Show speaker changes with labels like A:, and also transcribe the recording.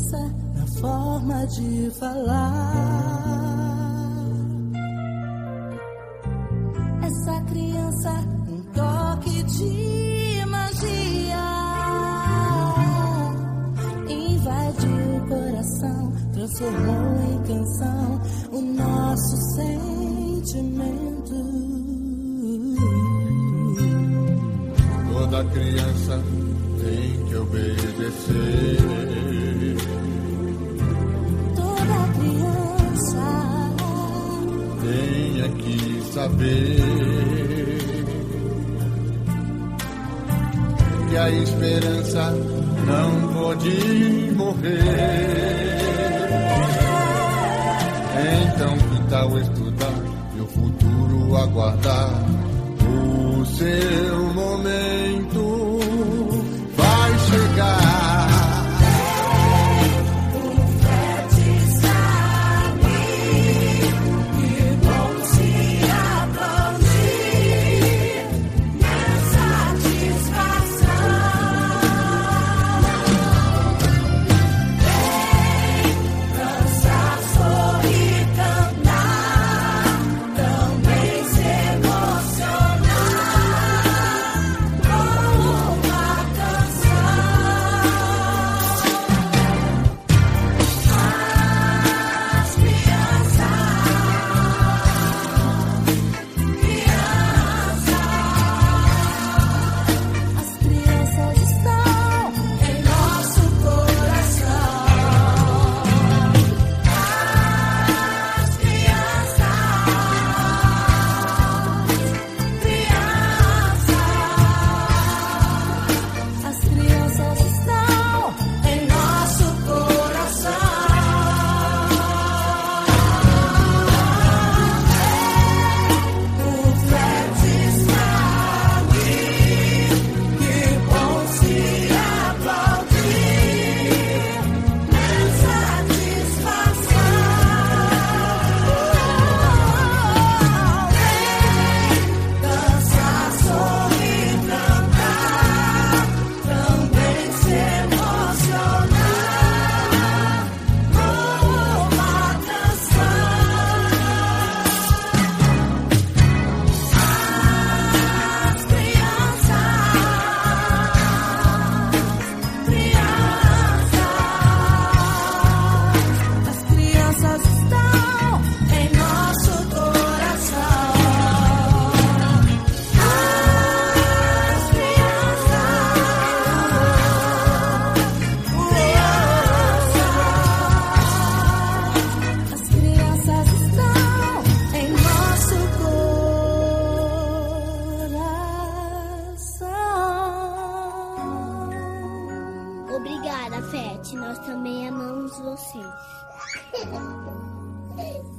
A: diferença na forma de falar. Essa criança, um toque de magia, invadiu o coração, transformou em canção o nosso sentimento.
B: Toda criança tem que obedecer. Toda criança tem que saber que a esperança não pode morrer. Então que tal estudar e o futuro aguardar? O seu momento vai chegar.
C: Obrigada, Fete. Nós também amamos vocês.